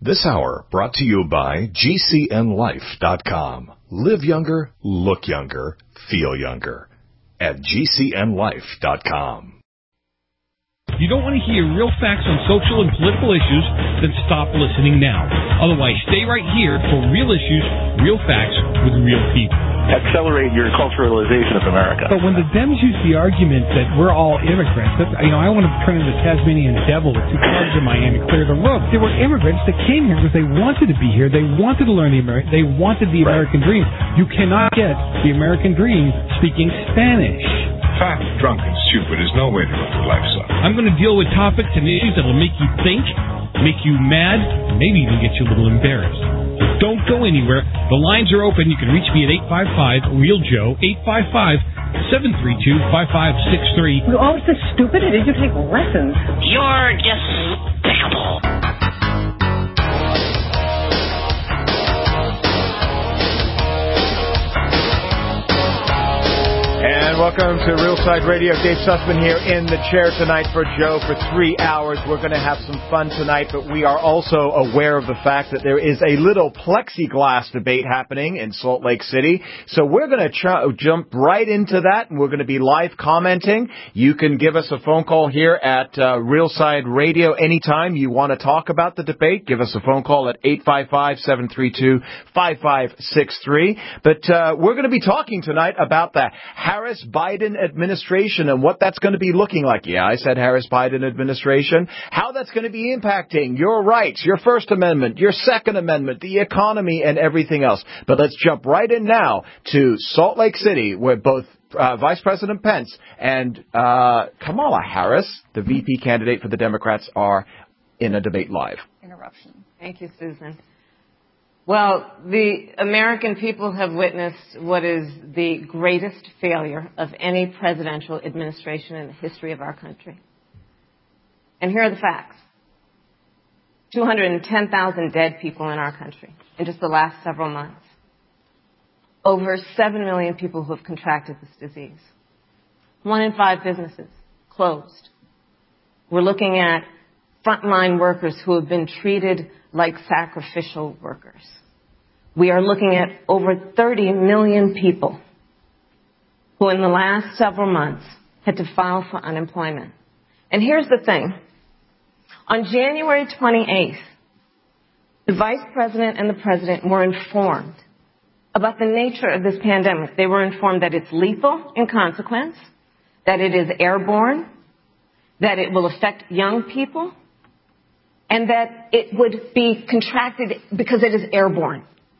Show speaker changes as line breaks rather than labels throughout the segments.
This hour brought to you by GCNLife.com. Live younger, look younger, feel younger. At GCNLife.com.
You don't want to hear real facts on social and political issues? Then stop listening now. Otherwise, stay right here for real issues, real facts with real people.
Accelerate your culturalization of America.
But when the Dems use the argument that we're all immigrants, I want to turn into the Tasmanian devil with two clubs in Miami, clear the roof. There were immigrants that came here because they wanted to be here. They wanted to learn they wanted the American dream. You cannot get the American dream speaking Spanish.
Fat, drunk, and stupid is no way to live your life, son.
I'm going to deal with topics and issues that will make you think, make you mad, and maybe even get you a little embarrassed. So don't go anywhere. The lines are open. You can reach me at 855-REAL-JOE, 855-732-5563.
You're always this stupid, or did you take lessons?
You're despicable.
And welcome to Real Side Radio. Dave Sussman here in the chair tonight for Joe for 3 hours. We're going to have some fun tonight, but we are also aware of the fact that there is a little plexiglass debate happening in Salt Lake City. So we're going to jump right into that, and we're going to be live commenting. You can give us a phone call here at Real Side Radio anytime you want to talk about the debate. Give us a phone call at 855-732-5563. But we're going to be talking tonight about the Harris-Biden administration and what that's going to be looking like. Yeah, I said Harris-Biden administration. How that's going to be impacting your rights, your First Amendment, your Second Amendment, the economy, and everything else. But let's jump right in now to Salt Lake City, where both Vice President Pence and Kamala Harris, the VP candidate for the Democrats, are in a debate live.
Interruption. Thank you, Susan. Well, the American people have witnessed what is the greatest failure of any presidential administration in the history of our country. And here are the facts. 210,000 dead people in our country in just the last several months. Over 7 million people who have contracted this disease. 1 in 5 businesses closed. We're looking at frontline workers who have been treated like sacrificial workers. We are looking at over 30 million people who in the last several months had to file for unemployment. And here's the thing. On January 28th, the Vice President and the President were informed about the nature of this pandemic. They were informed that it's lethal in consequence, that it is airborne, that it will affect young people, and that it would be contracted because it is airborne.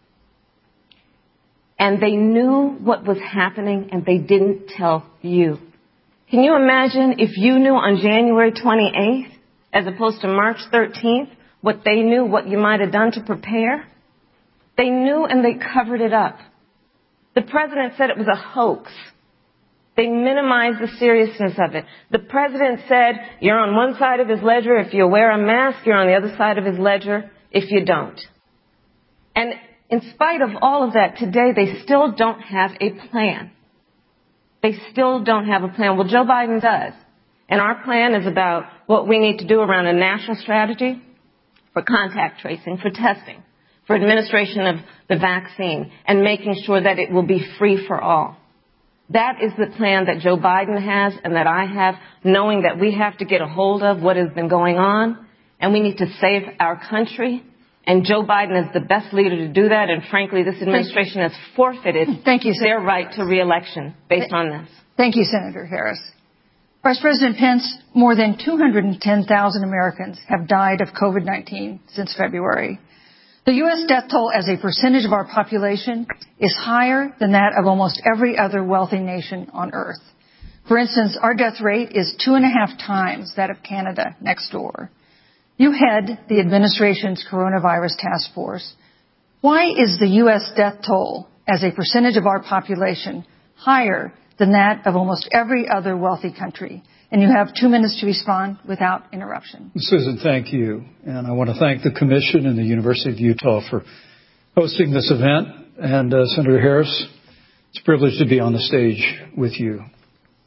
And they knew what was happening, and they didn't tell you. Can you imagine if you knew on January 28th, as opposed to March 13th, what they knew, what you might have done to prepare? They knew, and they covered it up. The president said it was a hoax. They minimized the seriousness of it. The president said, you're on one side of his ledger if you wear a mask, you're on the other side of his ledger if you don't. And in spite of all of that, today they still don't have a plan. They still don't have a plan. Well, Joe Biden does. And our plan is about what we need to do around a national strategy for contact tracing, for testing, for administration of the vaccine, and making sure that it will be free for all. That is the plan that Joe Biden has and that I have, knowing that we have to get a hold of what has been going on, and we need to save our country. And Joe Biden is the best leader to do that, and frankly, this administration has forfeited their right to re-election based on this.
Thank you, Senator Harris. Vice President Pence, more than 210,000 Americans have died of COVID-19 since February. The U.S. death toll as a percentage of our population is higher than that of almost every other wealthy nation on earth. For instance, our death rate is 2.5 times that of Canada next door. You head the administration's coronavirus task force. Why is the U.S. death toll as a percentage of our population higher than that of almost every other wealthy country? And you have 2 minutes to respond without interruption.
Susan, thank you. And I want to thank the Commission and the University of Utah for hosting this event. And Senator Harris, it's a privilege to be on the stage with you.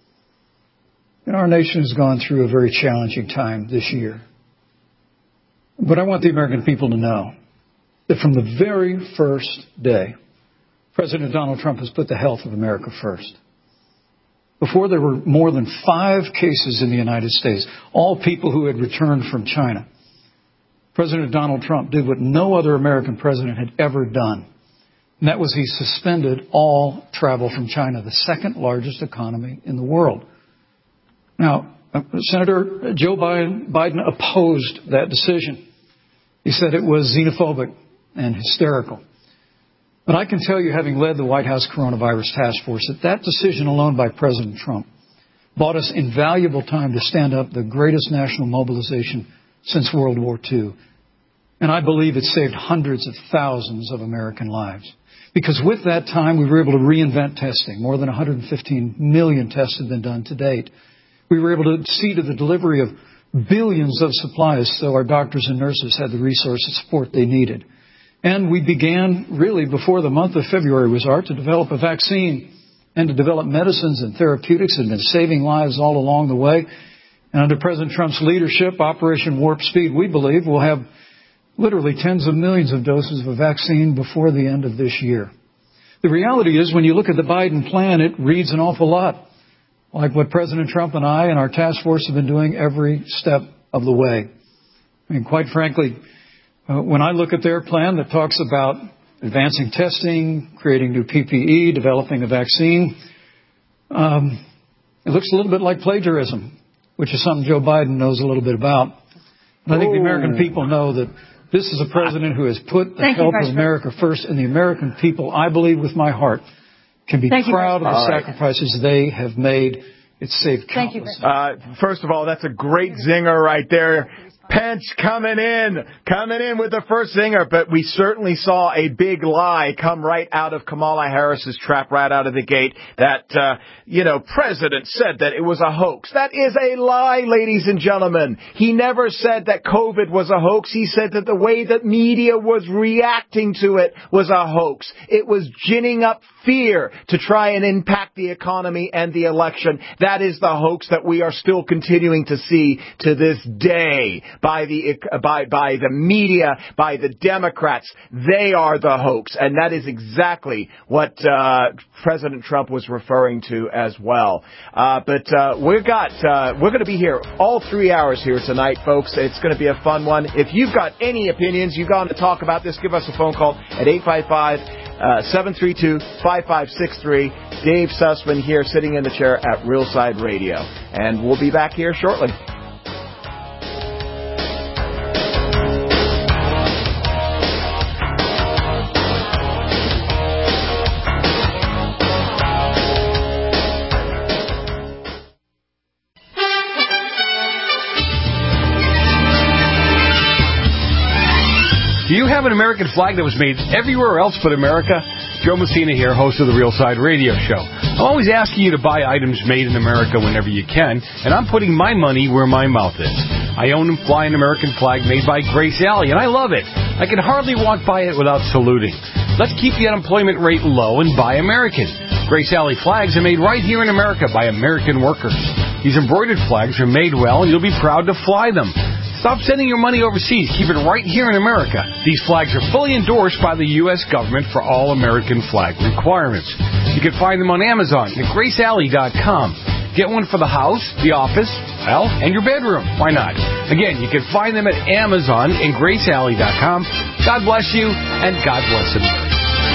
And our nation has gone through a very challenging time this year. But I want the American people to know that from the very first day, President Donald Trump has put the health of America first. Before there were more than 5 cases in the United States, all people who had returned from China, President Donald Trump did what no other American president had ever done. And that was he suspended all travel from China, the second largest economy in the world. Now, Senator Joe Biden opposed that decision. He said it was xenophobic and hysterical. But I can tell you, having led the White House Coronavirus Task Force, that decision alone by President Trump bought us invaluable time to stand up the greatest national mobilization since World War II. And I believe it saved hundreds of thousands of American lives. Because with that time, we were able to reinvent testing. More than 115 million tests have been done to date. We were able to see to the delivery of billions of supplies so our doctors and nurses had the resource and support they needed. And we began, really, before the month of February was out, to develop a vaccine and to develop medicines and therapeutics that have been saving lives all along the way. And under President Trump's leadership, Operation Warp Speed, we believe, will have literally tens of millions of doses of a vaccine before the end of this year. The reality is, when you look at the Biden plan, it reads an awful lot like what President Trump and I and our task force have been doing every step of the way. I mean, quite frankly, when I look at their plan that talks about advancing testing, creating new PPE, developing a vaccine, it looks a little bit like plagiarism, which is something Joe Biden knows a little bit about. And I think the American people know that this is a president who has put the health of America first, and the American people, I believe with my heart, can be proud of the sacrifices they have made. It's saved countless.
First of all, that's a great zinger right there. Pence coming in with the first zinger, but we certainly saw a big lie come right out of Kamala Harris's trap right out of the gate that, President said that it was a hoax. That is a lie, ladies and gentlemen. He never said that COVID was a hoax. He said that the way that media was reacting to it was a hoax. It was ginning up fear to try and impact the economy and the election. That is the hoax that we are still continuing to see to this day. By the media, by the Democrats. They are the hoax. And that is exactly what President Trump was referring to as well. But we're going to be here all 3 hours here tonight, folks. It's going to be a fun one. If you've got any opinions, you want to talk about this, give us a phone call at 855-732-5563. Dave Sussman here sitting in the chair at Realside Radio. And we'll be back here shortly.
Do you have an American flag that was made everywhere else but America? Joe Messina here, host of the Real Side Radio Show. I'm always asking you to buy items made in America whenever you can, and I'm putting my money where my mouth is. I own and fly an American flag made by Grace Alley, and I love it. I can hardly walk by it without saluting. Let's keep the unemployment rate low and buy American. Grace Alley flags are made right here in America by American workers. These embroidered flags are made well, and you'll be proud to fly them. Stop sending your money overseas. Keep it right here in America. These flags are fully endorsed by the U.S. government for all American flag requirements. You can find them on Amazon at GraceAlley.com. Get one for the house, the office, well, and your bedroom. Why not? Again, you can find them at Amazon and GraceAlley.com. God bless you, and God bless America.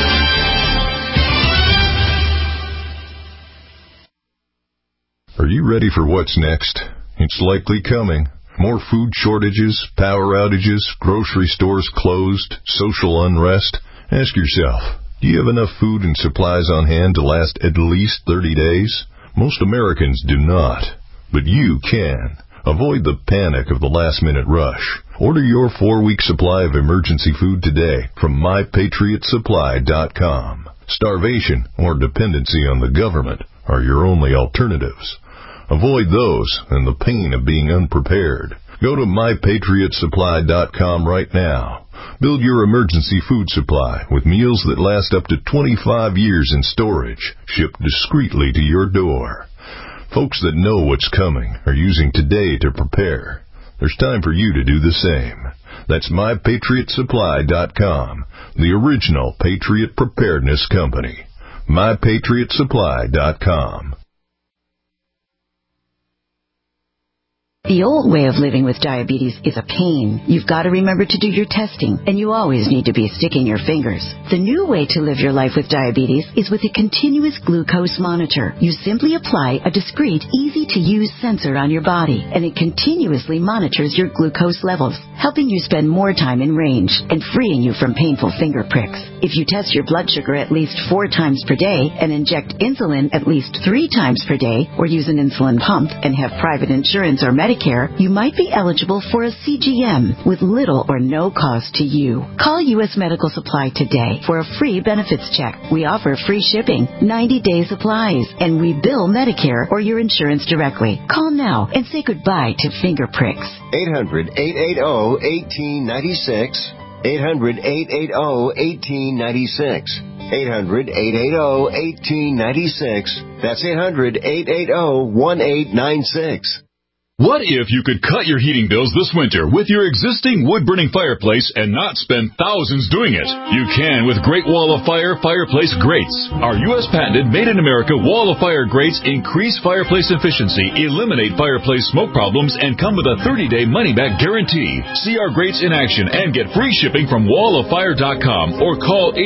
Are you ready for what's next? It's likely coming. More food shortages, power outages, grocery stores closed, social unrest. Ask yourself, do you have enough food and supplies on hand to last at least 30 days? Most Americans do not, but you can. Avoid the panic of the last-minute rush. Order your 4-week supply of emergency food today from MyPatriotSupply.com. Starvation or dependency on the government are your only alternatives. Avoid those and the pain of being unprepared. Go to MyPatriotSupply.com right now. Build your emergency food supply with meals that last up to 25 years in storage, shipped discreetly to your door. Folks that know what's coming are using today to prepare. there's time for you to do the same. That's MyPatriotSupply.com, the original Patriot Preparedness Company. MyPatriotSupply.com.
The old way of living with diabetes is a pain. You've got to remember to do your testing, and you always need to be sticking your fingers. The new way to live your life with diabetes is with a continuous glucose monitor. You simply apply a discreet, easy-to-use sensor on your body, and it continuously monitors your glucose levels, helping you spend more time in range and freeing you from painful finger pricks. If you test your blood sugar at least 4 times per day and inject insulin at least 3 times per day, or use an insulin pump and have private insurance or Medicare, you might be eligible for a CGM with little or no cost to you. Call U.S. Medical Supply today for a free benefits check. We offer free shipping, 90-day supplies, and we bill Medicare or your insurance directly. Call now and say goodbye to finger pricks.
800-880-1896. 800-880-1896. 800-880-1896. That's 800-880-1896.
What if you could cut your heating bills this winter with your existing wood-burning fireplace and not spend thousands doing it? You can with Great Wall of Fire fireplace grates. Our U.S. patented made-in-America Wall of Fire grates increase fireplace efficiency, eliminate fireplace smoke problems, and come with a 30-day money-back guarantee. See our grates in action and get free shipping from walloffire.com or call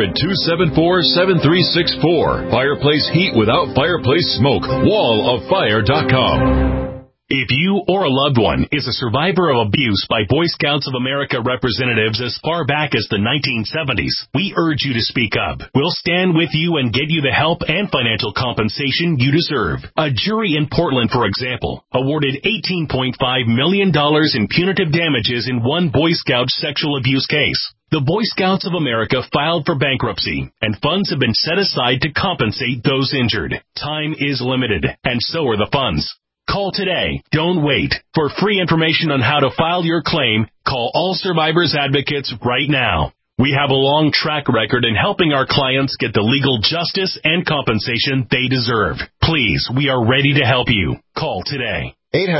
800-274-7364. Fireplace heat without fireplace smoke. walloffire.com.
If you or a loved one is a survivor of abuse by Boy Scouts of America representatives as far back as the 1970s, we urge you to speak up. We'll stand with you and get you the help and financial compensation you deserve. A jury in Portland, for example, awarded $18.5 million in punitive damages in one Boy Scout sexual abuse case. The Boy Scouts of America filed for bankruptcy, and funds have been set aside to compensate those injured. Time is limited, and so are the funds. Call today. Don't wait. For free information on how to file your claim, call All Survivors Advocates right now. We have a long track record in helping our clients get the legal justice and compensation they deserve. Please, we are ready to help you. Call today.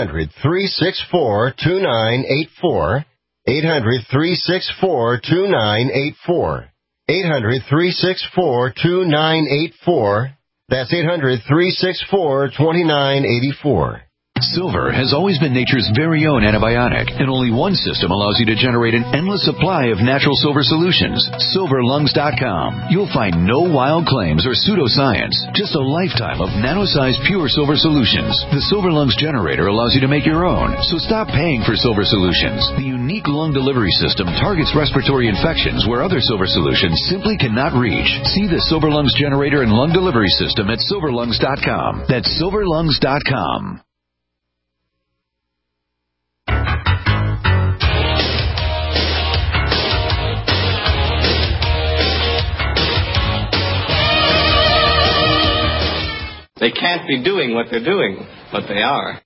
800-364-2984. 800-364-2984. 800-364-2984. That's 800-364-2984.
Silver has always been nature's very own antibiotic, and only one system allows you to generate an endless supply of natural silver solutions. SilverLungs.com. You'll find no wild claims or pseudoscience, just a lifetime of nano-sized pure silver solutions. The Silver Lungs generator allows you to make your own, so stop paying for silver solutions. The unique lung delivery system targets respiratory infections where other silver solutions simply cannot reach. See the Silver Lungs generator and lung delivery system at SilverLungs.com. That's SilverLungs.com.
They can't be doing what they're doing, but they are.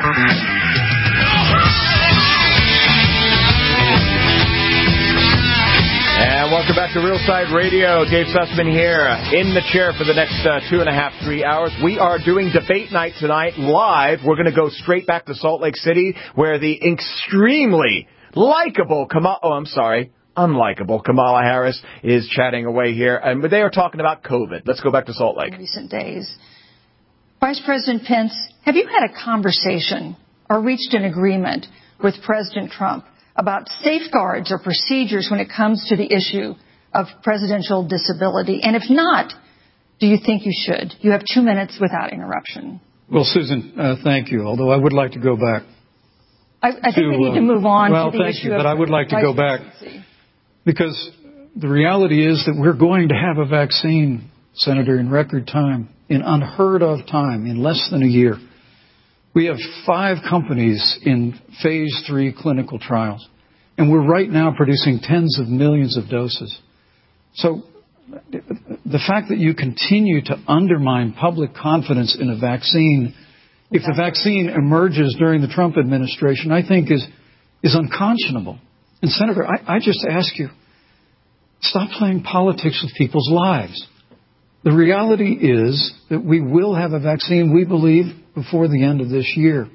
And welcome back to Real Side Radio. Dave Sussman here, in the chair for the next 2.5, 3 hours. We are doing debate night tonight live. We're going to go straight back to Salt Lake City, where the extremely likable unlikable Kamala Harris is chatting away here. And they are talking about COVID. Let's go back to Salt Lake.
In recent days. Vice President Pence, have you had a conversation or reached an agreement with President Trump about safeguards or procedures when it comes to the issue of presidential disability? And if not, do you think you should? You have 2 minutes without interruption.
Well, Susan, thank you, although I would like to go back.
I think we need to move on to the issue of
but I would like to go back because the reality is that we're going to have a vaccine, Senator, in record time, in unheard of time, in less than a year. We have 5 companies in phase 3 clinical trials, and we're right now producing tens of millions of doses. So the fact that you continue to undermine public confidence in a vaccine, if the vaccine emerges during the Trump administration, I think is unconscionable. And Senator, I just ask you, stop playing politics with people's lives. The reality is that we will have a vaccine, we believe, before the end of this year.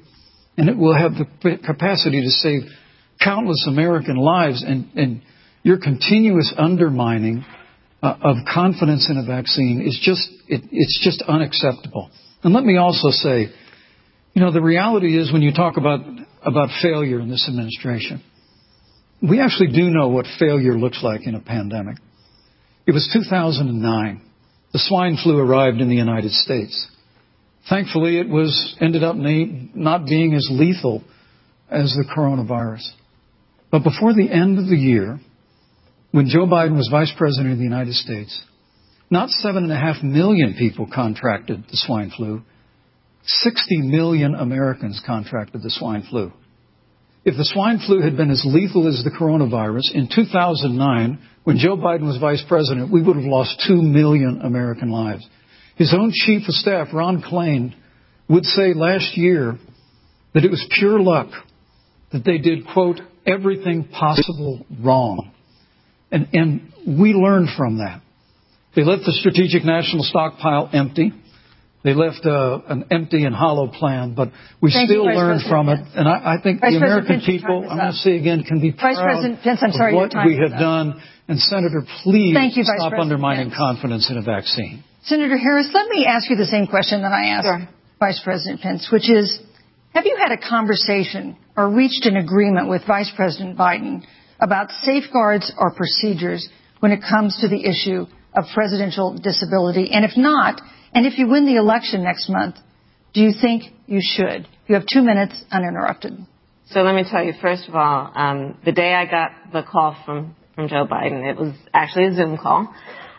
And it will have the capacity to save countless American lives. And your continuous undermining of confidence in a vaccine is just unacceptable. And let me also say, the reality is when you talk about failure in this administration, we actually do know what failure looks like in a pandemic. It was 2009. The swine flu arrived in the United States. Thankfully, it ended up not being as lethal as the coronavirus. But before the end of the year, when Joe Biden was Vice President of the United States, not 7.5 million people contracted the swine flu. 60 million Americans contracted the swine flu. If the swine flu had been as lethal as the coronavirus, in 2009, when Joe Biden was Vice President, we would have lost 2 million American lives. His own Chief of Staff, Ron Klain, would say last year that it was pure luck that they did, quote, everything possible wrong. And we learned from that. They left the Strategic National Stockpile empty. They left an empty and hollow plan, but we still learned from it. And I think the American people, I'm going to say again, can be proud of what we have done. And Senator, please stop undermining confidence in a vaccine.
Senator Harris, let me ask you the same question that I asked Vice President Pence, which is, have you had a conversation or reached an agreement with Vice President Biden about safeguards or procedures when it comes to the issue of presidential disability? And if not, and if you win the election next month, do you think you should? You have 2 minutes uninterrupted.
So let me tell you, first of all, the day I got the call from Joe Biden, it was actually a Zoom call,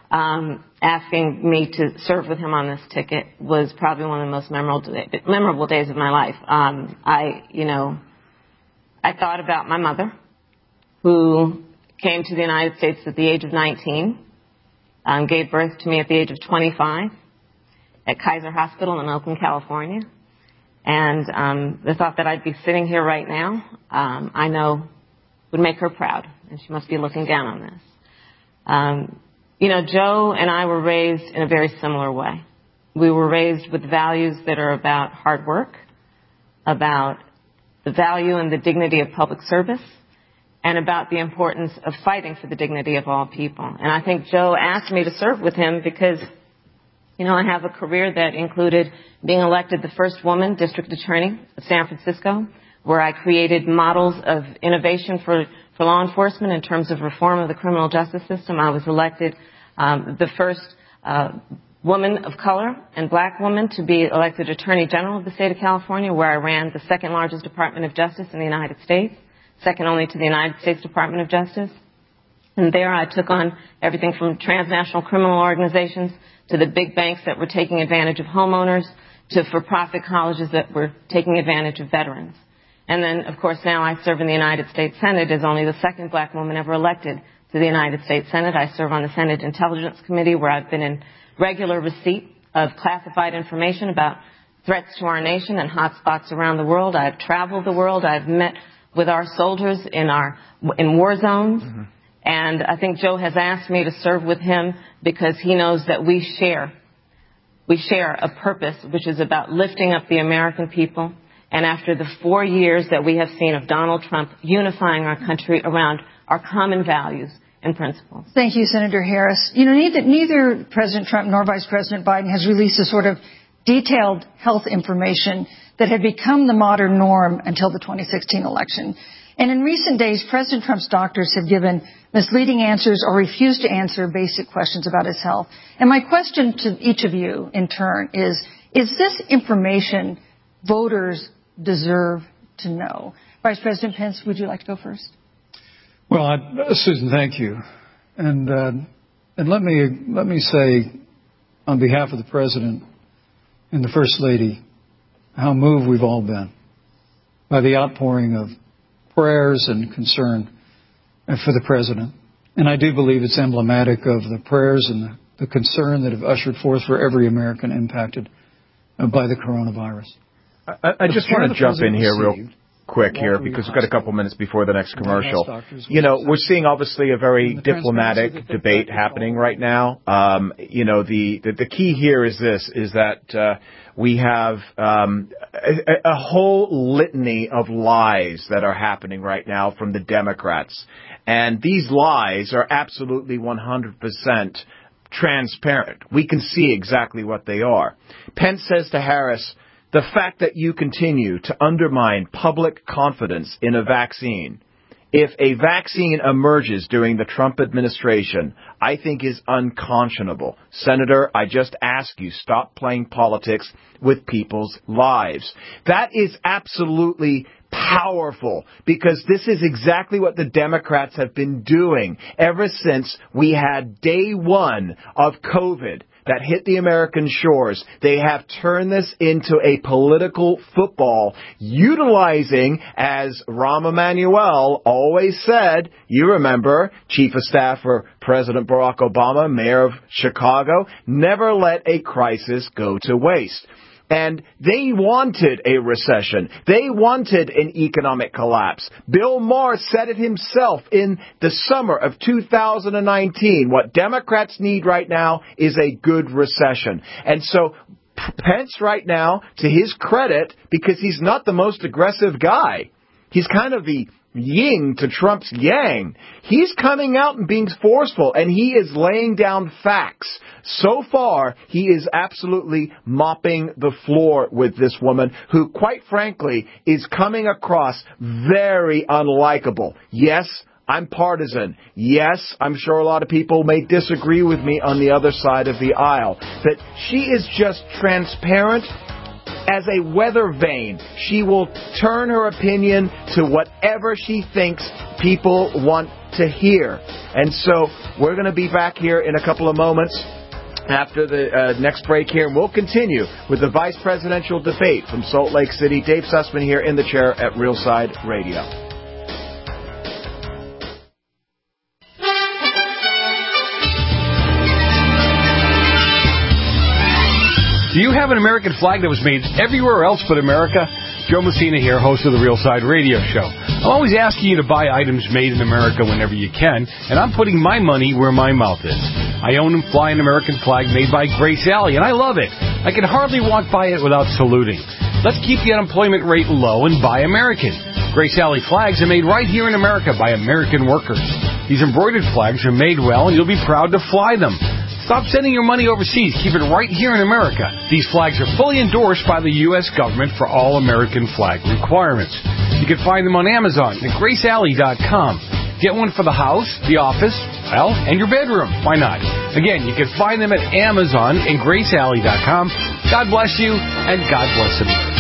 asking me to serve with him on this ticket was probably one of the most memorable days of my life. I thought about my mother, who came to the United States at the age of 19, gave birth to me at the age of 25 at Kaiser Hospital in Oakland, California. And the thought that I'd be sitting here right now, I know would make her proud, and she must be looking down on this. Joe and I were raised in a very similar way. We were raised with values that are about hard work, about the value and the dignity of public service, and about the importance of fighting for the dignity of all people. And I think Joe asked me to serve with him because, I have a career that included being elected the first woman district attorney of San Francisco, where I created models of innovation for law enforcement in terms of reform of the criminal justice system. I was elected the first woman of color and black woman to be elected Attorney General of the state of California, where I ran the second largest Department of Justice in the United States, second only to the United States Department of Justice. And there I took on everything from transnational criminal organizations to the big banks that were taking advantage of homeowners to for-profit colleges that were taking advantage of veterans. And then, of course, now I serve in the United States Senate as only the second black woman ever elected to the United States Senate. I serve on the Senate Intelligence Committee, where I've been in regular receipt of classified information about threats to our nation and hotspots around the world. I've traveled the world. I've met with our soldiers in war zones. Mm-hmm. And I think Joe has asked me to serve with him because he knows that we share a purpose, which is about lifting up the American people. And after the 4 years that we have seen of Donald Trump unifying our country around our common values and principles.
Thank you, Senator Harris. Neither President Trump nor Vice President Biden has released a sort of detailed health information that had become the modern norm until the 2016 election. And in recent days, President Trump's doctors have given misleading answers or refused to answer basic questions about his health. And my question to each of you in turn is this information voters deserve to know? Vice President Pence, would you like to go first?
Well, Susan, thank you. And let me say on behalf of the President and the First Lady how moved we've all been by the outpouring of prayers and concern for the President. And I do believe it's emblematic of the prayers and the concern that have ushered forth for every American impacted by the coronavirus.
I just want to jump in here quick here because we've got a couple minutes before the next commercial. We're seeing obviously a very diplomatic debate happening right now. The key here is that we have a whole litany of lies that are happening right now from the Democrats. And these lies are absolutely 100% transparent. We can see exactly what they are. Pence says to Harris, the fact that you continue to undermine public confidence in a vaccine, if a vaccine emerges during the Trump administration, I think is unconscionable. Senator, I just ask you, stop playing politics with people's lives. That is absolutely powerful because this is exactly what the Democrats have been doing ever since we had day one of COVID that hit the American shores. They have turned this into a political football, utilizing, as Rahm Emanuel always said, you remember, Chief of Staff for President Barack Obama, Mayor of Chicago, never let a crisis go to waste. And they wanted a recession. They wanted an economic collapse. Bill Maher said it himself in the summer of 2019. What Democrats need right now is a good recession. And so Pence right now, to his credit, because he's not the most aggressive guy, he's kind of the yin to Trump's yang. He's coming out and being forceful, and he is laying down facts. So far, he is absolutely mopping the floor with this woman who, quite frankly, is coming across very unlikable. Yes, I'm partisan. Yes, I'm sure a lot of people may disagree with me on the other side of the aisle. But she is just transparent as a weather vane. She will turn her opinion to whatever she thinks people want to hear. And so we're going to be back here in a couple of moments after the next break here, and we'll continue with the vice presidential debate from Salt Lake City. Dave Sussman here in the chair at Real Side Radio.
Do you have an American flag that was made everywhere else but America? Joe Messina here, host of the Real Side Radio Show. I'm always asking you to buy items made in America whenever you can, and I'm putting my money where my mouth is. I own and fly an American flag made by Grace Alley, and I love it. I can hardly walk by it without saluting. Let's keep the unemployment rate low and buy American. Grace Alley flags are made right here in America by American workers. These embroidered flags are made well, and you'll be proud to fly them. Stop sending your money overseas. Keep it right here in America. These flags are fully endorsed by the U.S. government for all American flag requirements. You can find them on Amazon at GraceAlley.com. Get one for the house, the office, well, and your bedroom. Why not? Again, you can find them at Amazon and GraceAlley.com. God bless you, and God bless America.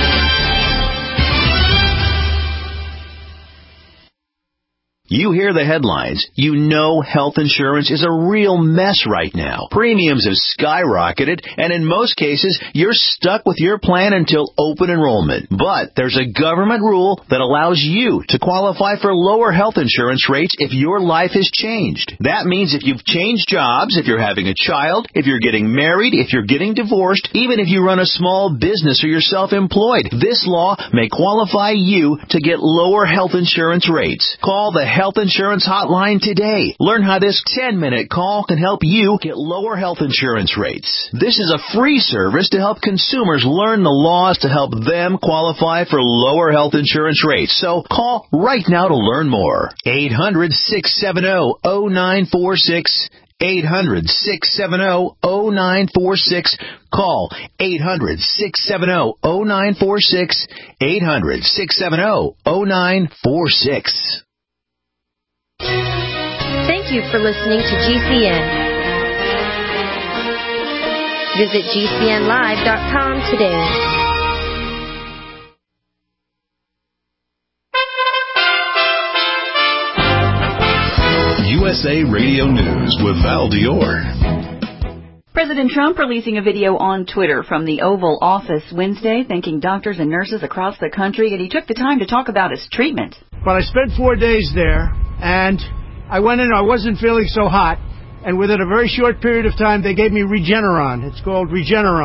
You hear the headlines. You know health insurance is a real mess right now. Premiums have skyrocketed, and in most cases, you're stuck with your plan until open enrollment. But there's a government rule that allows you to qualify for lower health insurance rates if your life has changed. That means if you've changed jobs, if you're having a child, if you're getting married, if you're getting divorced, even if you run a small business or you're self-employed, this law may qualify you to get lower health insurance rates. Call the Health Insurance Hotline today. Learn how this 10-minute call can help you get lower health insurance rates. This is a free service to help consumers learn the laws to help them qualify for lower health insurance rates. So call right now to learn more. 800-670-0946. 800-670-0946. Call 800-670-0946. 800-670-0946.
Thank you for listening to GCN. Visit GCNlive.com today.
USA Radio News with Val Dior.
President Trump releasing a video on Twitter from the Oval Office Wednesday, thanking doctors and nurses across the country, and he took the time to talk about his treatment.
Well, I spent 4 days there, and I went in, I wasn't feeling so hot, and within a very short period of time, they gave me Regeneron. It's called Regeneron.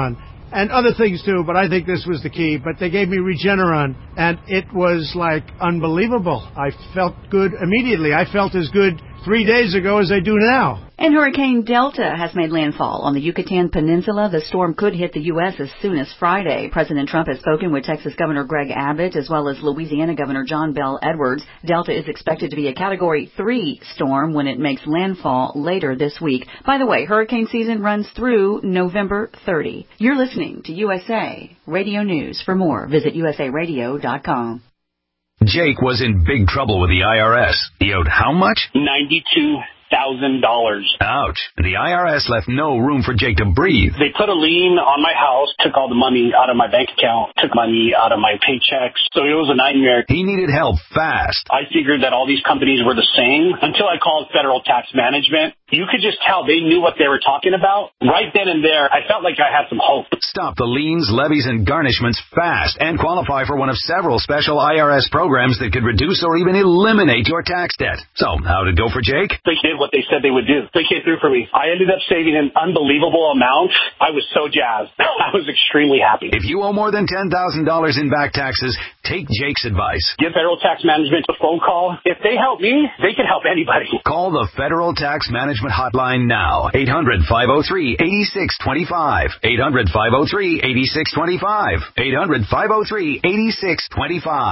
and other things too, but I think this was the key. But they gave me Regeneron, and it was like unbelievable. I felt good immediately. I felt as good 3 days ago as I do now.
And Hurricane Delta has made landfall on the Yucatan Peninsula. The storm could hit the U.S. as soon as Friday. President Trump has spoken with Texas Governor Greg Abbott as well as Louisiana Governor John Bel Edwards. Delta is expected to be a Category 3 storm when it makes landfall later this week. By the way, hurricane season runs through November 30. You're listening to USA Radio News. For more, visit usaradio.com.
Jake was in big trouble with the IRS. He owed how much?
$92,000.
Ouch. The IRS left no room for Jake to breathe.
They put a lien on my house, took all the money out of my bank account, took money out of my paychecks. So it was a nightmare.
He needed help fast.
I figured that all these companies were the same until I called Federal Tax Management. You could just tell they knew what they were talking about. Right then and there, I felt like I had some hope.
Stop the liens, levies, and garnishments fast and qualify for one of several special IRS programs that could reduce or even eliminate your tax debt. So, how'd it go for Jake?
They did what they said they would do. They came through for me. I ended up saving an unbelievable amount. I was so jazzed. I was extremely happy.
If you owe more than $10,000 in back taxes, take Jake's advice.
Give Federal Tax Management a phone call. If they help me, they can help anybody.
Call the Federal Tax Management hotline now. 800-503-8625. 800-503-8625. 800-503-8625.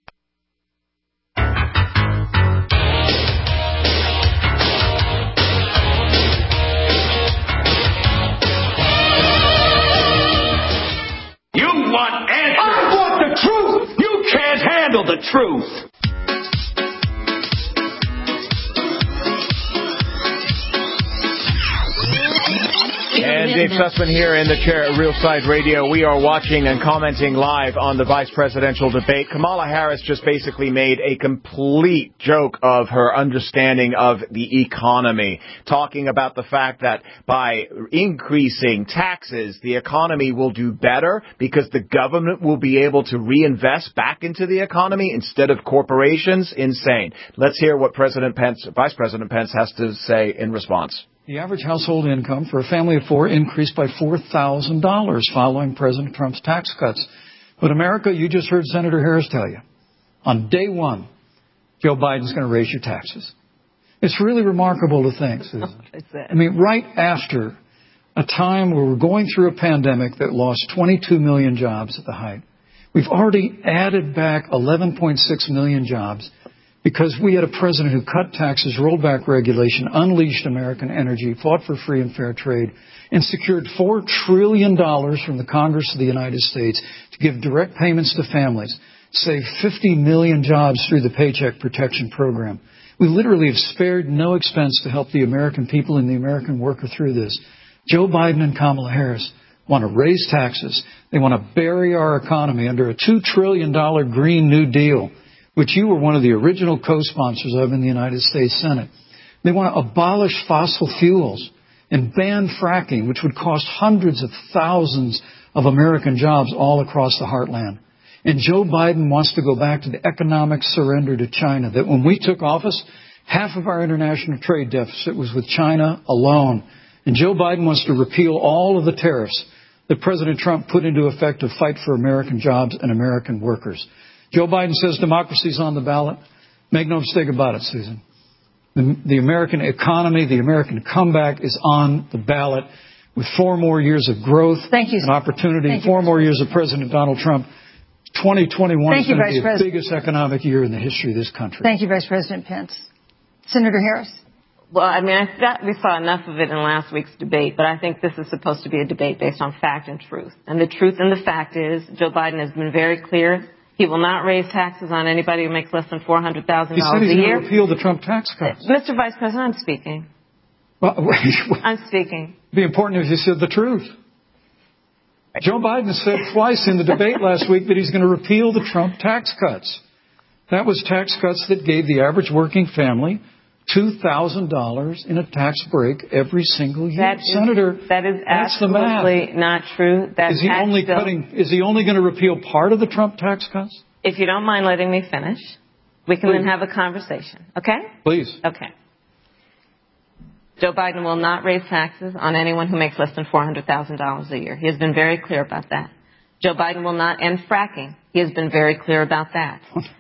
You want answers. I want the truth. You can't handle the truth.
And Dave Sussman here in the chair at Real Side Radio. We are watching and commenting live on the vice presidential debate. Kamala Harris just basically made a complete joke of her understanding of the economy, talking about the fact that by increasing taxes, the economy will do better because the government will be able to reinvest back into the economy instead of corporations. Insane. Let's hear what Vice President Pence has to say in response.
The average household income for a family of four increased by $4,000 following President Trump's tax cuts. But America, you just heard Senator Harris tell you, on day one, Joe Biden's going to raise your taxes. It's really remarkable to think, Susan. I mean, right after a time where we're going through a pandemic that lost 22 million jobs at the height, we've already added back 11.6 million jobs because we had a president who cut taxes, rolled back regulation, unleashed American energy, fought for free and fair trade, and secured $4 trillion from the Congress of the United States to give direct payments to families, save 50 million jobs through the Paycheck Protection Program. We literally have spared no expense to help the American people and the American worker through this. Joe Biden and Kamala Harris want to raise taxes. They want to bury our economy under a $2 trillion Green New Deal, which you were one of the original co-sponsors of in the United States Senate. They want to abolish fossil fuels and ban fracking, which would cost hundreds of thousands of American jobs all across the heartland. And Joe Biden wants to go back to the economic surrender to China, that when we took office, half of our international trade deficit was with China alone. And Joe Biden wants to repeal all of the tariffs that President Trump put into effect to fight for American jobs and American workers. Joe Biden says democracy's on the ballot. Make no mistake about it, Susan. The American economy, the American comeback is on the ballot with 4 more years of growth and opportunity, 4 more years of President Donald Trump. 2021 is going to be the biggest economic year in the history of this country.
Thank you, Vice President Pence. Senator Harris.
Well, I mean, we saw enough of it in last week's debate, but I think this is supposed to be a debate based on fact and truth. And the truth and the fact is Joe Biden has been very clear. He will not raise taxes on anybody who makes less than $400,000 a year.
He said he's going to repeal the Trump tax cuts.
Mr. Vice President, I'm speaking.
Well,
I'm speaking.
It'd be important if you said the truth. Joe Biden said twice in the debate last week that he's going to repeal the Trump tax cuts. That was tax cuts that gave the average working family $2,000 in a tax break every single year. Senator,
that is
that's absolutely
not true.
Is he only going to repeal part of the Trump tax cuts?
If you don't mind letting me finish, we can then have a conversation. Okay?
Please.
Okay. Joe Biden will not raise taxes on anyone who makes less than $400,000 a year. He has been very clear about that. Joe Biden will not end fracking. He has been very clear about that.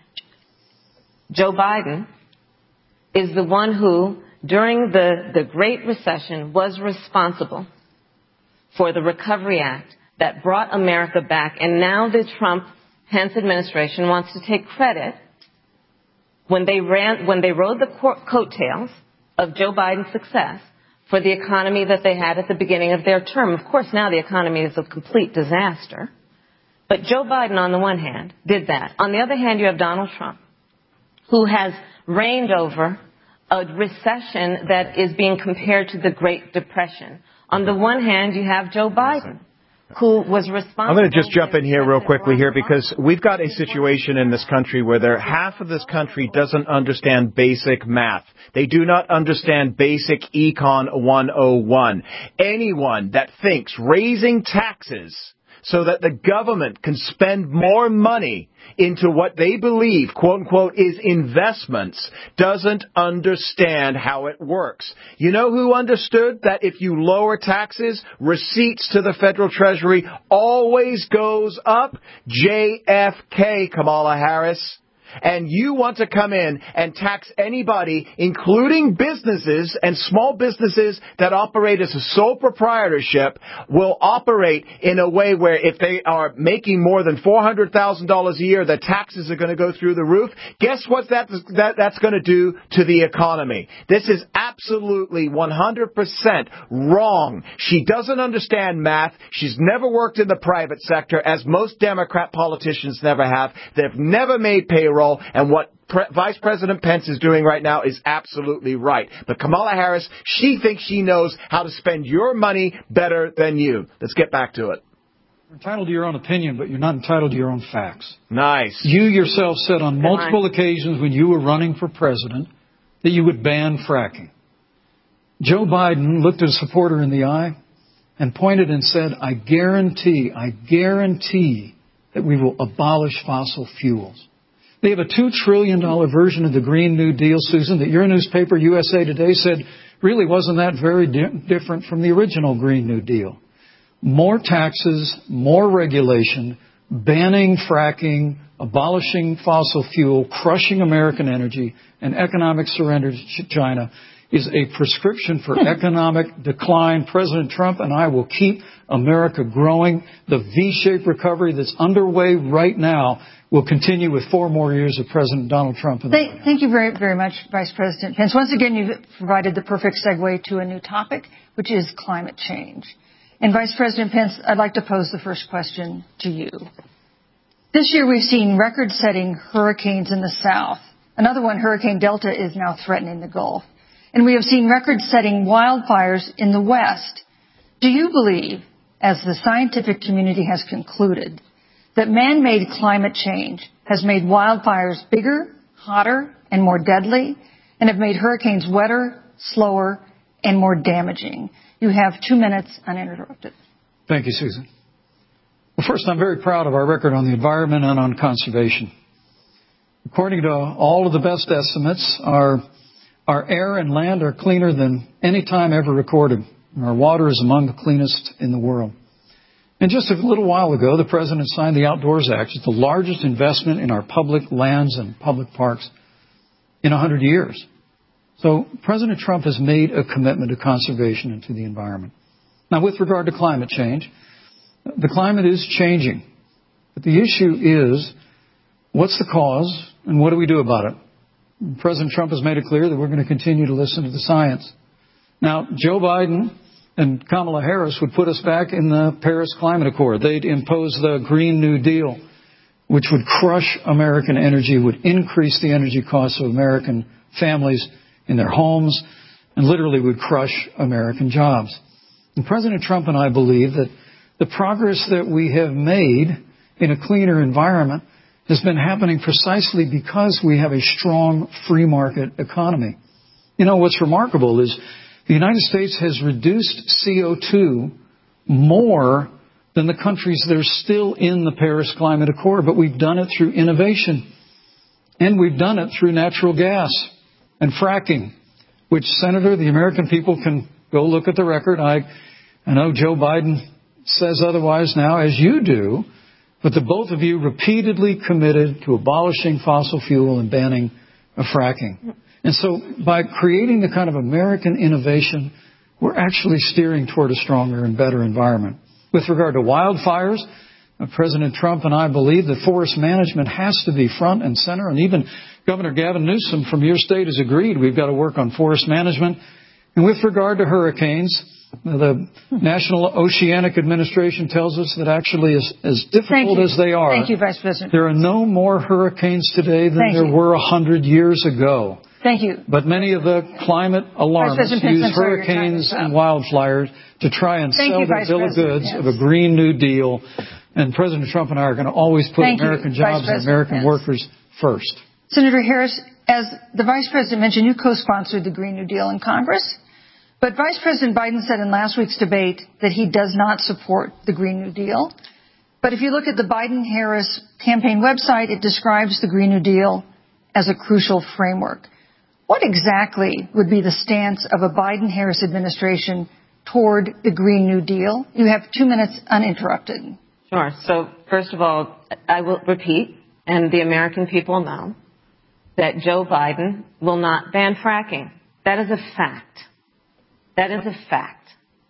Joe Biden is the one who, during the Great Recession, was responsible for the Recovery Act that brought America back. And now the Trump-Pence administration wants to take credit when they rode the coattails of Joe Biden's success for the economy that they had at the beginning of their term. Of course, now the economy is a complete disaster. But Joe Biden, on the one hand, did that. On the other hand, you have Donald Trump, who has reigned over a recession that is being compared to the Great Depression. On the one hand, you have Joe Biden, who was responsible.
I'm going to just jump in here real quickly here because we've got a situation in this country where half of this country doesn't understand basic math. They do not understand basic Econ 101. Anyone that thinks raising taxes so that the government can spend more money into what they believe, quote unquote, is investments, doesn't understand how it works. You know who understood that if you lower taxes, receipts to the federal treasury always goes up? JFK, Kamala Harris. And you want to come in and tax anybody, including businesses and small businesses that operate as a sole proprietorship, will operate in a way where if they are making more than $400,000 a year, the taxes are going to go through the roof. Guess what that's going to do to the economy? This is absolutely 100% wrong. She doesn't understand math. She's never worked in the private sector, as most Democrat politicians never have. They've never made payroll. And what Vice President Pence is doing right now is absolutely right. But Kamala Harris, she thinks she knows how to spend your money better than you. Let's get back to it.
You're entitled to your own opinion, but you're not entitled to your own facts.
Nice.
You yourself said on multiple occasions when you were running for president that you would ban fracking. Joe Biden looked at a supporter in the eye and pointed and said, I guarantee that we will abolish fossil fuels. They have a $2 trillion version of the Green New Deal, Susan, that your newspaper, USA Today, said really wasn't that very different from the original Green New Deal. More taxes, more regulation, banning fracking, abolishing fossil fuel, crushing American energy, and economic surrender to China is a prescription for economic decline. President Trump and I will keep America growing. The V-shaped recovery that's underway right now will continue with 4 more years of President Donald Trump.
Thank you very, very much, Vice President Pence. Once again, you've provided the perfect segue to a new topic, which is climate change. And Vice President Pence, I'd like to pose the first question to you. This year, we've seen record-setting hurricanes in the South. Another one, Hurricane Delta, is now threatening the Gulf. And we have seen record-setting wildfires in the West. Do you believe, as the scientific community has concluded, that man-made climate change has made wildfires bigger, hotter, and more deadly, and have made hurricanes wetter, slower, and more damaging? You have 2 minutes uninterrupted.
Thank you, Susan. Well, first, I'm very proud of our record on the environment and on conservation. According to all of the best estimates, our air and land are cleaner than any time ever recorded. Our water is among the cleanest in the world. And just a little while ago, the President signed the Outdoors Act. It's the largest investment in our public lands and public parks in 100 years. So President Trump has made a commitment to conservation and to the environment. Now, with regard to climate change, the climate is changing. But the issue is, what's the cause and what do we do about it? President Trump has made it clear that we're going to continue to listen to the science. Now, Joe Biden and Kamala Harris would put us back in the Paris Climate Accord. They'd impose the Green New Deal, which would crush American energy, would increase the energy costs of American families in their homes, and literally would crush American jobs. And President Trump and I believe that the progress that we have made in a cleaner environment has been happening precisely because we have a strong free market economy. You know, what's remarkable is the United States has reduced CO2 more than the countries that are still in the Paris Climate Accord, but we've done it through innovation. And we've done it through natural gas and fracking. which, Senator, the American people can go look at the record. I know Joe Biden says otherwise now, as you do, but the both of you repeatedly committed to abolishing fossil fuel and banning fracking. And so by creating the kind of American innovation, we're actually steering toward a stronger and better environment. With regard to wildfires, President Trump and I believe that forest management has to be front and center, and even Governor Gavin Newsom from your state has agreed we've got to work on forest management. And with regard to hurricanes, the National Oceanic Administration tells us that actually as difficult as they are,
Thank you, Vice President.
There are no more hurricanes today than there were 100 years ago.
Thank you.
But many of the climate alarmists use hurricanes and wildfires to try and sell their bill of goods of a Green New Deal. And President Trump and I are going to always put American jobs and American workers first.
Senator Harris, as the Vice President mentioned, you co-sponsored the Green New Deal in Congress. But Vice President Biden said in last week's debate that he does not support the Green New Deal. But if you look at the Biden-Harris campaign website, it describes the Green New Deal as a crucial framework. What exactly would be the stance of a Biden-Harris administration toward the Green New Deal? You have 2 minutes uninterrupted.
Sure. So, first of all, I will repeat, and the American people know, that Joe Biden will not ban fracking. That is a fact. That is a fact.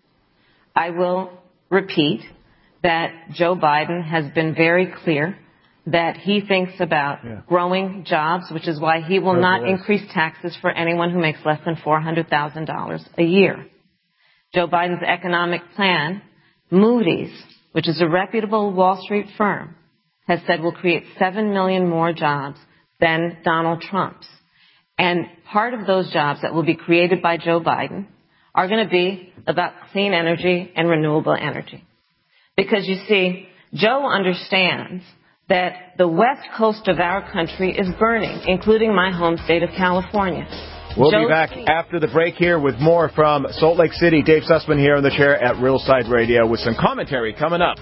I will repeat that Joe Biden has been very clear that he thinks about growing jobs, which is why he will not increase taxes for anyone who makes less than $400,000 a year. Joe Biden's economic plan, Moody's, which is a reputable Wall Street firm, has said will create 7 million more jobs than Donald Trump's. And part of those jobs that will be created by Joe Biden are going to be about clean energy and renewable energy. Because, you see, Joe understands that the west coast of our country is burning, including my home state of California.
We'll be back after the break here with more from Salt Lake City. Dave Sussman here in the chair at Real Side Radio with some commentary coming up.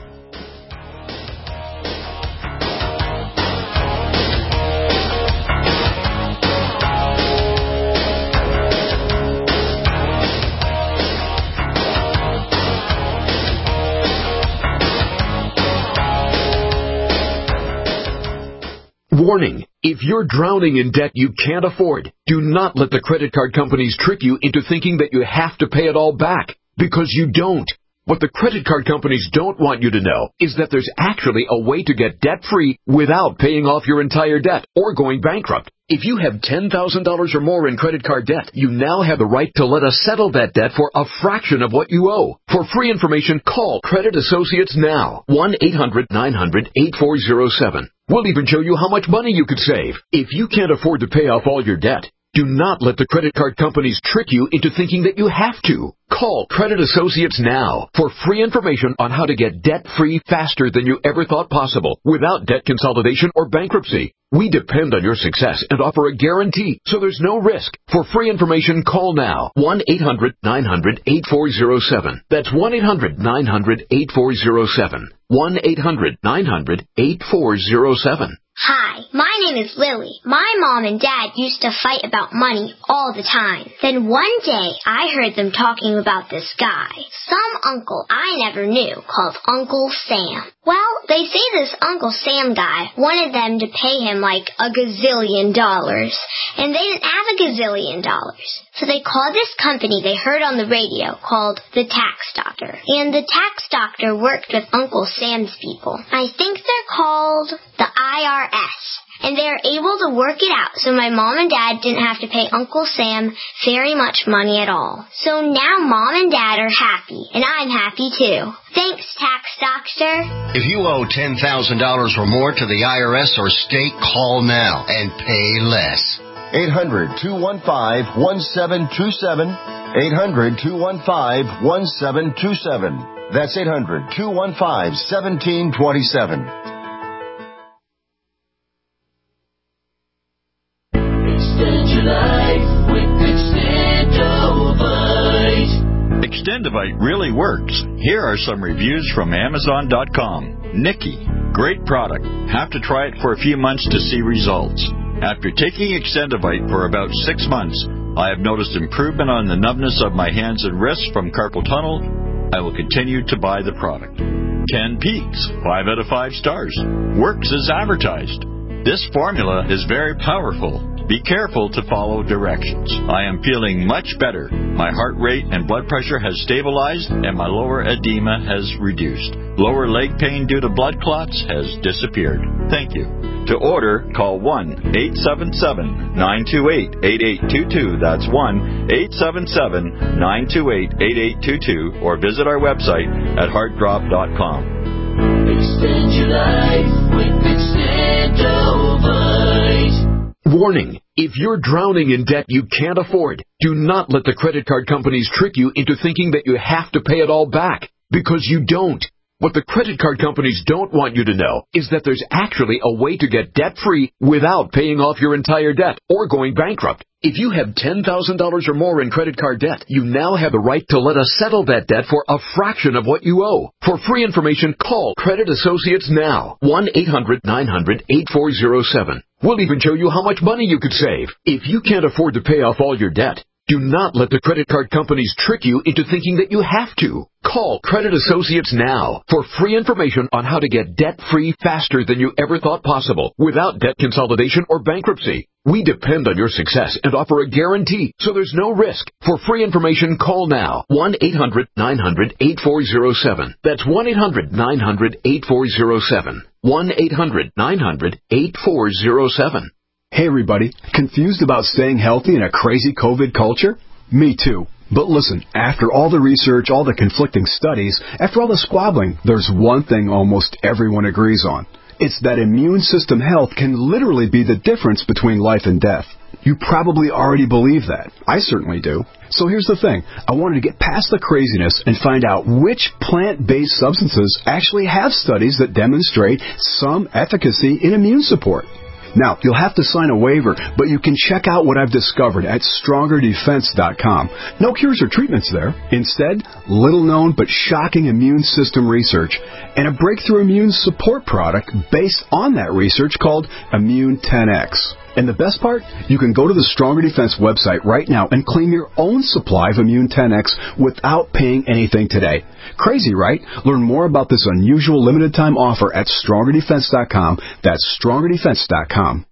Warning, if you're drowning in debt you can't afford, do not let the credit card companies trick you into thinking that you have to pay it all back, because you don't. What the credit card companies don't want you to know is that there's actually a way to get debt-free without paying off your entire debt or going bankrupt. If you have $10,000 or more in credit card debt, you now have the right to let us settle that debt for a fraction of what you owe. For free information, call Credit Associates now. 1-800-900-8407. We'll even show you how much money you could save. If you can't afford to pay off all your debt, do not let the credit card companies trick you into thinking that you have to. Call Credit Associates now for free information on how to get debt-free faster than you ever thought possible without debt consolidation or bankruptcy. We depend on your success and offer a guarantee, so there's no risk. For free information, call now. 1-800-900-8407. That's 1-800-900-8407. 1-800-900-8407.
Hi, my name is Lily. My mom and dad used to fight about money all the time. Then one day, I heard them talking about this guy, some uncle I never knew, called Uncle Sam. Well, they say this Uncle Sam guy wanted them to pay him like $1 gazillion, and they didn't have $1 gazillion. So they called this company they heard on the radio called the Tax Doctor. And the Tax Doctor worked with Uncle Sam's people. I think they're called the IRS. And they are able to work it out so my mom and dad didn't have to pay Uncle Sam very much money at all. So now mom and dad are happy, and I'm happy too. Thanks, Tax Doctor.
If you owe $10,000 or more to the IRS or state, call now and pay less. 800-215-1727. 800-215-1727. That's 800-215-1727.
Extendivite really works. Here are some reviews from Amazon.com. Nikki, great product. Have to try it for a few months to see results. After taking Extendivite for about 6 months, I have noticed improvement on the numbness of my hands and wrists from carpal tunnel. I will continue to buy the product. Ken Peaks, 5 out of 5 stars. Works as advertised. This formula is very powerful. Be careful to follow directions. I am feeling much better. My heart rate and blood pressure has stabilized and my lower edema has reduced. Lower leg pain due to blood clots has disappeared. Thank you. To order, call 1-877-928-8822. That's 1-877-928-8822. Or visit our website at heartdrop.com.
Extend your life with Extendovite.
Warning, if you're drowning in debt you can't afford, do not let the credit card companies trick you into thinking that you have to pay it all back, because you don't. What the credit card companies don't want you to know is that there's actually a way to get debt-free without paying off your entire debt or going bankrupt. If you have $10,000 or more in credit card debt, you now have the right to let us settle that debt for a fraction of what you owe. For free information, call Credit Associates now. 1-800-900-8407. We'll even show you how much money you could save. If you can't afford to pay off all your debt, do not let the credit card companies trick you into thinking that you have to. Call Credit Associates now for free information on how to get debt-free faster than you ever thought possible without debt consolidation or bankruptcy. We depend on your success and offer a guarantee, so there's no risk. For free information, call now. 1-800-900-8407. That's 1-800-900-8407. 1-800-900-8407.
Hey everybody, confused about staying healthy in a crazy COVID culture? Me too. But listen, after all the research, all the conflicting studies, after all the squabbling, there's one thing almost everyone agrees on. It's that immune system health can literally be the difference between life and death. You probably already believe that. I certainly do. So here's the thing. I wanted to get past the craziness and find out which plant-based substances actually have studies that demonstrate some efficacy in immune support. Now, you'll have to sign a waiver, but you can check out what I've discovered at StrongerDefense.com. No cures or treatments there. Instead, little-known but shocking immune system research and a breakthrough immune support product based on that research called Immune 10X. And the best part? You can go to the Stronger Defense website right now and claim your own supply of Immune 10X without paying anything today. Crazy, right? Learn more about this unusual limited-time offer at StrongerDefense.com. That's StrongerDefense.com.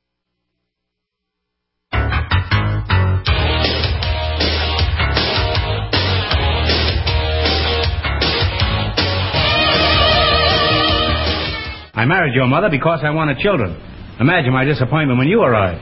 I married your mother because I wanted children. Imagine my disappointment when you arrived.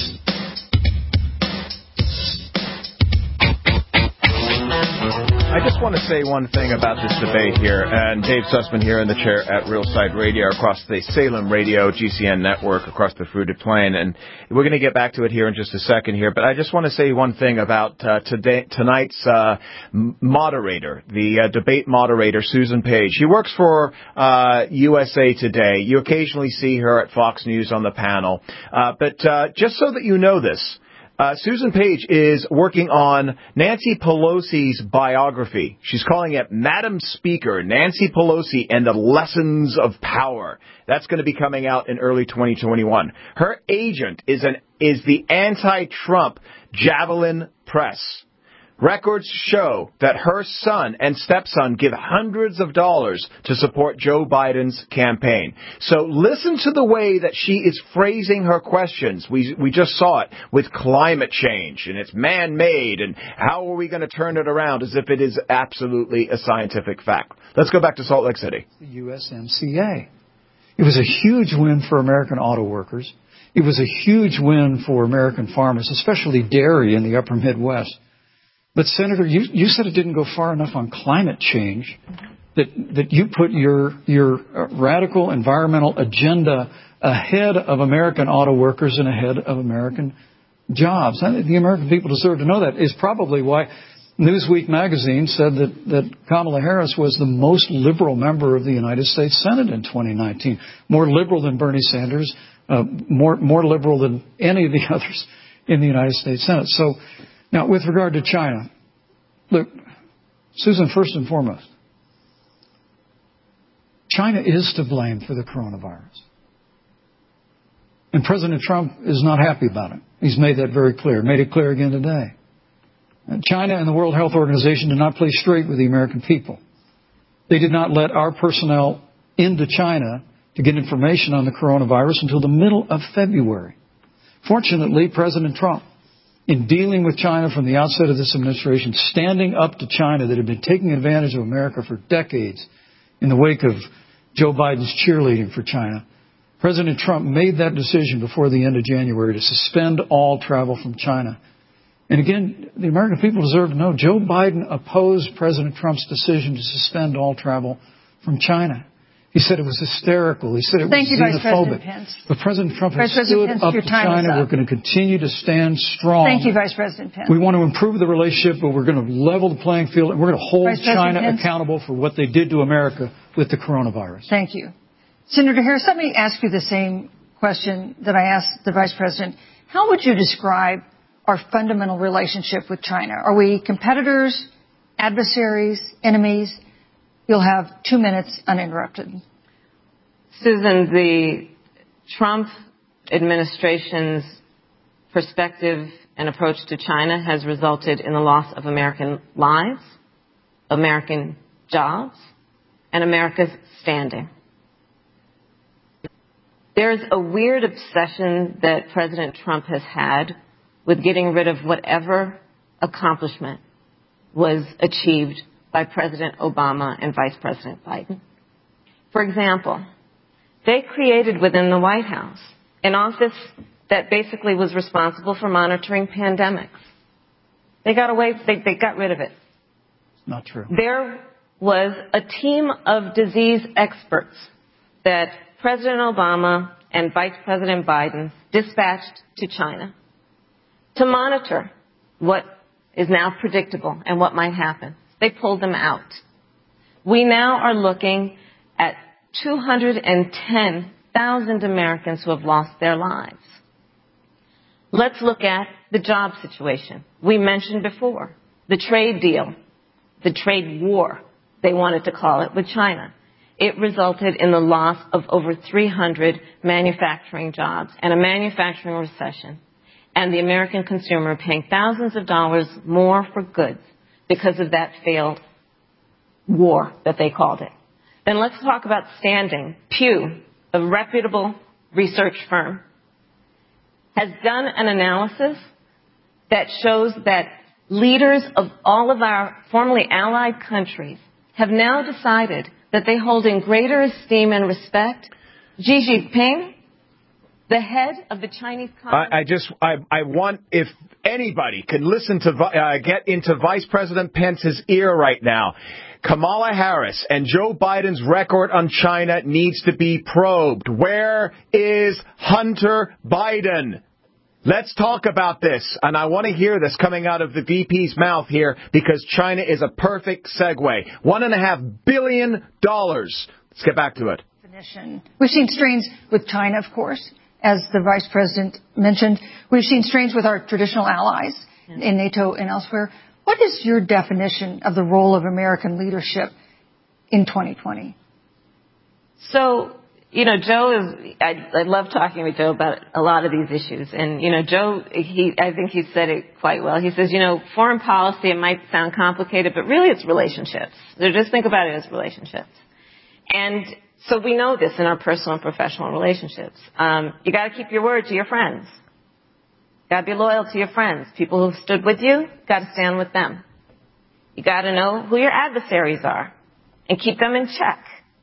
I just want to say one thing about this debate here, and Dave Sussman here in the chair at Real Side Radio across the Salem Radio GCN network across the fruited plain, and we're going to get back to it here in just a second here, but I just want to say one thing about tonight's moderator, the debate moderator, Susan Page. She works for USA Today. You occasionally see her at Fox News on the panel, but just so that you know this, Susan Page is working on Nancy Pelosi's biography. She's calling it Madam Speaker, Nancy Pelosi and the Lessons of Power. That's going to be coming out in early 2021. Her agent is the anti-Trump Javelin Press. Records show that her son and stepson give hundreds of dollars to support Joe Biden's campaign. So listen to the way that she is phrasing her questions. We just saw it with climate change, and it's man-made, and how are we going to turn it around as if it is absolutely a scientific fact. Let's go back to Salt Lake City.
The USMCA. It was a huge win for American auto workers. It was a huge win for American farmers, especially dairy in the upper Midwest. But, Senator, you said it didn't go far enough on climate change, that you put your radical environmental agenda ahead of American auto workers and ahead of American jobs. I think the American people deserve to know that. Is probably why Newsweek magazine said that Kamala Harris was the most liberal member of the United States Senate in 2019. More liberal than Bernie Sanders, more liberal than any of the others in the United States Senate. So, now, with regard to China, look, Susan, first and foremost, China is to blame for the coronavirus. And President Trump is not happy about it. He's made that very clear, made it clear again today. China and the World Health Organization did not play straight with the American people. They did not let our personnel into China to get information on the coronavirus until the middle of February. Fortunately, President Trump, in dealing with China from the outset of this administration, standing up to China that had been taking advantage of America for decades in the wake of Joe Biden's cheerleading for China, President Trump made that decision before the end of January to suspend all travel from China. And again, the American people deserve to know Joe Biden opposed President Trump's decision to suspend all travel from China. He said it was hysterical. He said it was xenophobic. But President Trump has stood up to China. We're going to continue to stand strong.
Thank you, Vice President Pence.
We want to improve the relationship, but we're going to level the playing field, and we're going to hold China accountable for what they did to America with the coronavirus.
Thank you. Senator Harris, let me ask you the same question that I asked the Vice President. How would you describe our fundamental relationship with China? Are we competitors, adversaries, enemies? You'll have 2 minutes uninterrupted.
Susan, the Trump administration's perspective and approach to China has resulted in the loss of American lives, American jobs, and America's standing. There's a weird obsession that President Trump has had with getting rid of whatever accomplishment was achieved by President Obama and Vice President Biden. For example, they created within the White House an office that basically was responsible for monitoring pandemics. They got rid of it.
Not true.
There was a team of disease experts that President Obama and Vice President Biden dispatched to China to monitor what is now predictable and what might happen. They pulled them out. We now are looking at 210,000 Americans who have lost their lives. Let's look at the job situation. We mentioned before the trade deal, the trade war, they wanted to call it, with China. It resulted in the loss of over 300 manufacturing jobs and a manufacturing recession, and the American consumer paying thousands of dollars more for goods because of that failed war that they called it. Then let's talk about standing. Pew, a reputable research firm, has done an analysis that shows that leaders of all of our formerly allied countries have now decided that they hold in greater esteem and respect Xi Jinping, the head of the Chinese Communist.
I want, if anybody can listen to, get into Vice President Pence's ear right now. Kamala Harris and Joe Biden's record on China needs to be probed. Where is Hunter Biden? Let's talk about this, and I want to hear this coming out of the VP's mouth here, because China is a perfect segue. $1.5 billion. Let's get back to it.
We've seen strains with China, of course, as the Vice President mentioned. We've seen strains with our traditional allies in NATO and elsewhere. What is your definition of the role of American leadership in 2020?
So, Joe I love talking with Joe about a lot of these issues. And, Joe, I think he said it quite well. He says, foreign policy, it might sound complicated, but really it's relationships. So just think about it as relationships. And so we know this in our personal and professional relationships. You got to keep your word to your friends. Got to be loyal to your friends. People who've stood with you, got to stand with them. You got to know who your adversaries are and keep them in check.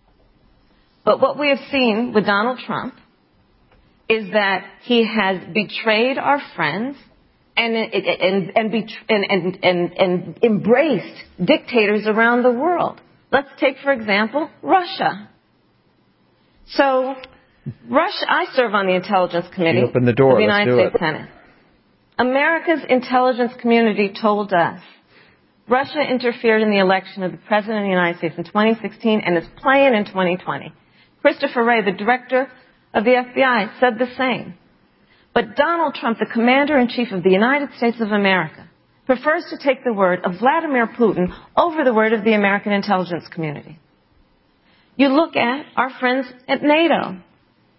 But what we have seen with Donald Trump is that he has betrayed our friends and embraced dictators around the world. Let's take, for example, Russia. So, Russia, I serve on the Intelligence Committee of the United States Senate. America's intelligence community told us Russia interfered in the election of the President of the United States in 2016 and is playing in 2020. Christopher Wray, the director of the FBI, said the same. But Donald Trump, the commander-in-chief of the United States of America, prefers to take the word of Vladimir Putin over the word of the American intelligence community. You look at our friends at NATO.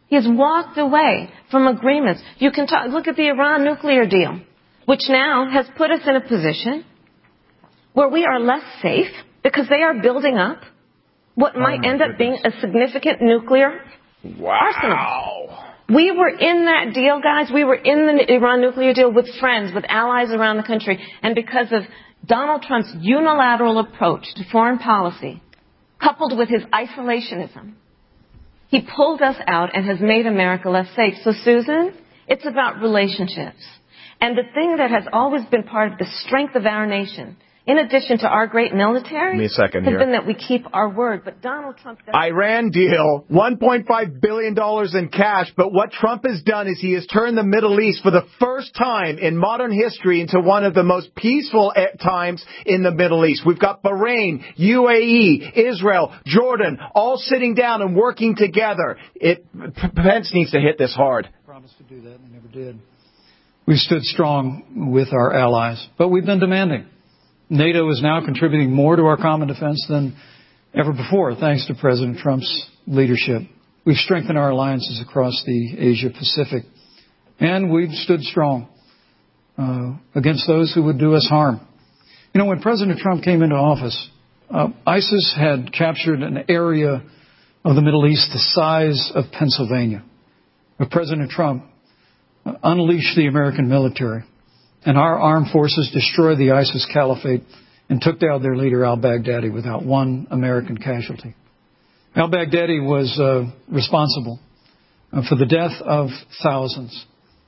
He has walked away from agreements. You can look at the Iran nuclear deal, which now has put us in a position where we are less safe because they are building up what might end up being a significant nuclear arsenal. We were in that deal, guys. We were in the Iran nuclear deal with friends, with allies around the country. And because of Donald Trump's unilateral approach to foreign policy, coupled with his isolationism, he pulled us out and has made America less safe. So, Susan, it's about relationships. And the thing that has always been part of the strength of our nation, in addition to our great military, has been that we keep our word. But Donald Trump...
Iran deal, $1.5 billion in cash. But what Trump has done is he has turned the Middle East for the first time in modern history into one of the most peaceful times in the Middle East. We've got Bahrain, UAE, Israel, Jordan, all sitting down and working together. Pence needs to hit this hard.
Promised to do that, and they never did. We've stood strong with our allies, but we've been demanding. NATO is now contributing more to our common defense than ever before, thanks to President Trump's leadership. We've strengthened our alliances across the Asia-Pacific, and we've stood strong against those who would do us harm. You know, when President Trump came into office, ISIS had captured an area of the Middle East the size of Pennsylvania. But President Trump unleashed the American military, and our armed forces destroyed the ISIS caliphate and took down their leader, al-Baghdadi, without one American casualty. Al-Baghdadi was responsible for the death of thousands.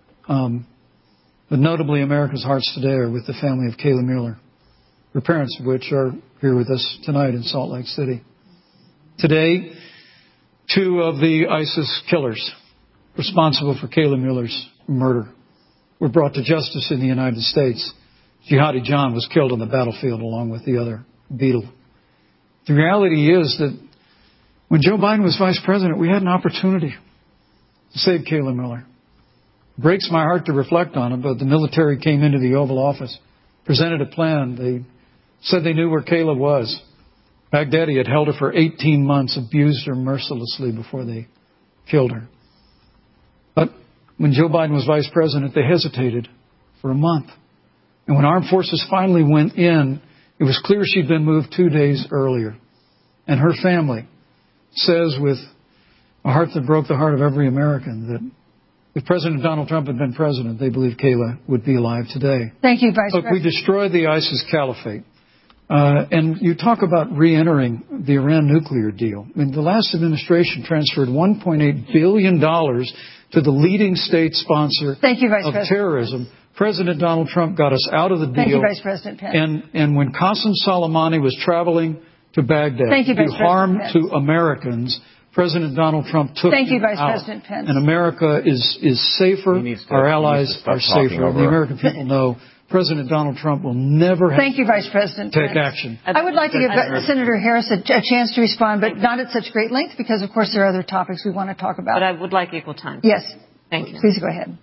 But notably, America's hearts today are with the family of Kayla Mueller, her parents of which are here with us tonight in Salt Lake City. Today, 2 of the ISIS killers responsible for Kayla Mueller's murder were brought to justice in the United States. Jihadi John was killed on the battlefield along with the other Beetle. The reality is that when Joe Biden was vice president, we had an opportunity to save Kayla Mueller. It breaks my heart to reflect on it, but the military came into the Oval Office, presented a plan. They said they knew where Kayla was. Baghdadi had held her for 18 months, abused her mercilessly before they killed her. But when Joe Biden was vice president, they hesitated for a month. And when armed forces finally went in, it was clear she'd been moved 2 days earlier. And her family says with a heart that broke the heart of every American that if President Donald Trump had been president, they believe Kayla would be alive today.
Thank you, Vice
Look,
President.
we destroyed the ISIS caliphate. And you talk about re-entering the Iran nuclear deal. I mean, the last administration transferred $1.8 billion to the leading state sponsor of terrorism. President Donald Trump got us out of the deal.
Thank you, Vice President Pence.
And when Qasem Soleimani was traveling to Baghdad to do harm to Americans, President Donald Trump took him out.
President Pence.
And America is safer. Our allies are safer. And the American people know President Donald Trump will never have
Thank you, Vice President
take
Pence.
action.
I would like to give Senator Harris a chance to respond, but not at such great length because, of course, there are other topics we want to talk about.
But I would like equal time.
Yes.
Thank you.
Please go ahead.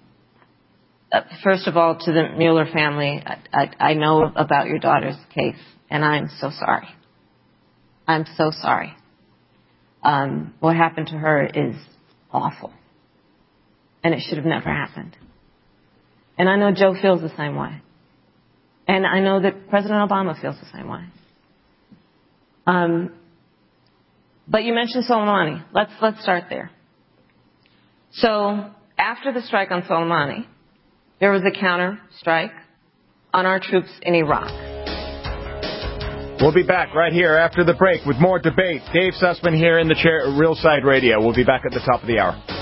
First of all, to the Mueller family, I know about your daughter's case, and I'm so sorry. I'm so sorry. What happened to her is awful, and it should have never happened. And I know Joe feels the same way. And I know that President Obama feels the same way. But you mentioned Soleimani. Let's start there. So after the strike on Soleimani, there was a counter strike on our troops in Iraq.
We'll be back right here after the break with more debate. Dave Sussman here in the chair at Real Side Radio. We'll be back at the top of the hour.